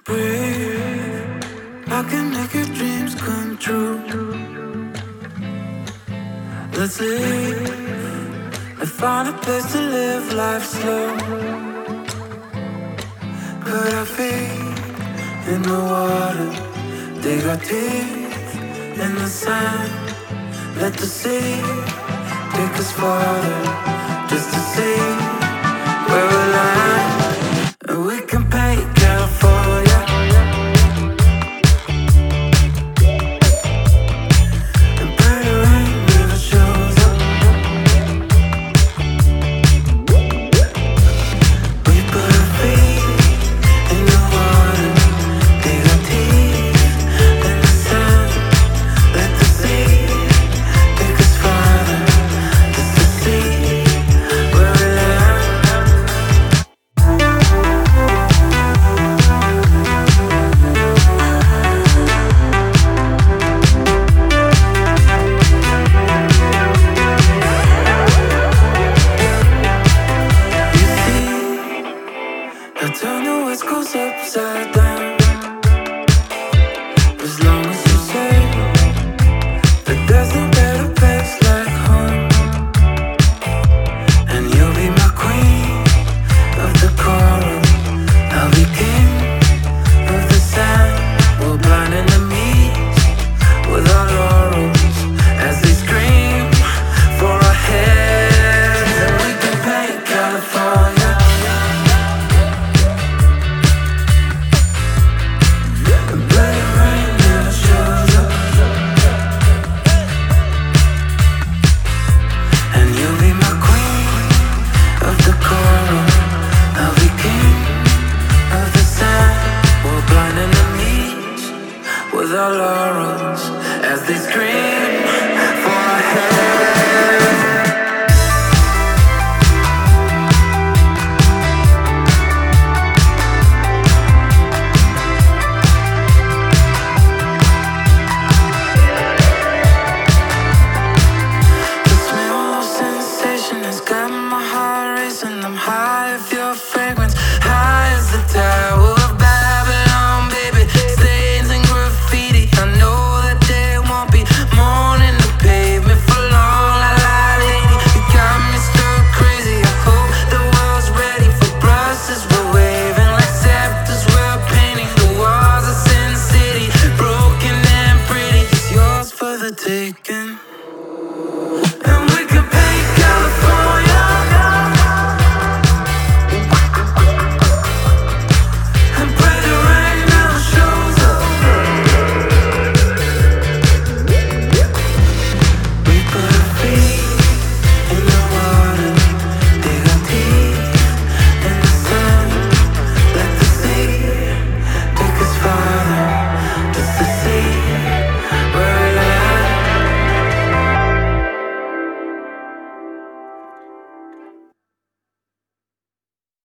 Breathe, I can make your dreams come true. Let's leave and find a place to live life slow. Put our feet in the water, dig our teeth in the sand. Let the sea take us farther, just to see where we land. And we can paint California and pretty rain never shows up. We put our feet in the water, dig our teeth in the sand. Let the sea take us farther, just to see where we land. You see, I turn the West Coast upside down. As long as you say that there's no better place like home, and you'll be my queen of the coral, I'll be king of the sand. We'll blind enemies with our laurels as they scream for our heads, and we can paint California and bloody rain never shows up. And you'll be my queen of the coral, I'll be king of the sand. We're blind enemies with our laurels as they scream